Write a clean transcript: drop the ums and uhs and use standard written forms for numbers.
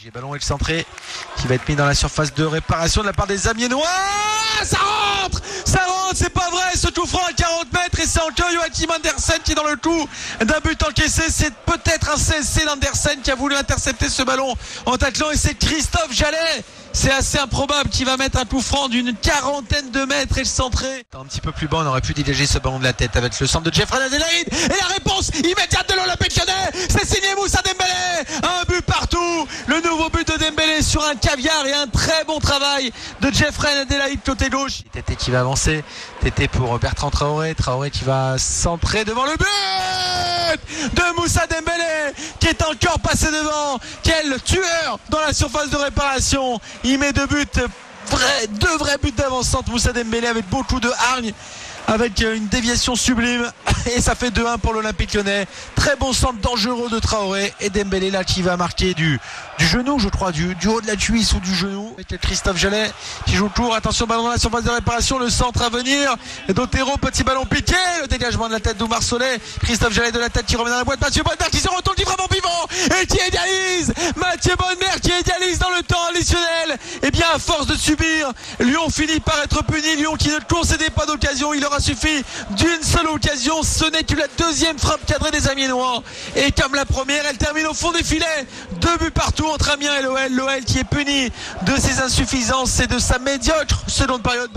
Ballon excentré qui va être mis dans la surface de réparation de la part des Amiénois. Ça rentre, c'est pas vrai, ce tout franc à 40 mètres et c'est encore Joachim Andersen qui est dans le coup d'un but encaissé. C'est peut-être un CSC d'Andersen qui a voulu intercepter ce ballon en taclant et c'est Christophe Jallet. C'est assez improbable qu'il va mettre un coup franc d'une quarantaine de mètres et le centrer. Un petit peu plus bas, on aurait pu dégager ce ballon de la tête avec le centre de Jeffrey Adélaïde. Et la réponse immédiate de l'Olympique Lyonnais, c'est signé Moussa Dembélé. Un but partout. Le nouveau but de Dembélé sur un caviar et un très bon travail de Jeffrey Adélaïde côté gauche. Tété qui va avancer. Tété pour Bertrand Traoré. Traoré qui va centrer devant le but de Moussa Dembélé qui est encore passé devant. Quel tueur dans la surface de réparation. Il met deux vrais buts d'avant-centre, Moussa Dembélé avec beaucoup de hargne, avec une déviation sublime et ça fait 2-1 pour l'Olympique Lyonnais. Très bon centre dangereux de Traoré et Dembélé là qui va marquer du genou, je crois, du haut de la cuisse ou du genou, avec Christophe Jallet qui joue le tour. Attention, ballon dans la surface de réparation, le centre à venir Dotero, petit ballon piqué, le dégagement de la tête d'Oumar Solé. Christophe Jallet de la tête qui remet dans la boîte, Mathieu Bonnemer qui se retourne, qui vraiment vivant et qui égalise. Mathieu Bonnemer qui égalise dans le temps additionnel. Et bien à force de subir, Lyon finit par être puni. Lyon qui ne concédait pas d'occasion, il aura suffi d'une seule occasion, ce n'est que la deuxième frappe cadrée des Amiénois et comme la première, elle termine au fond des filets. 2 buts partout entre Amiens et l'OL qui est puni de ses insuffisances et de sa médiocre seconde période.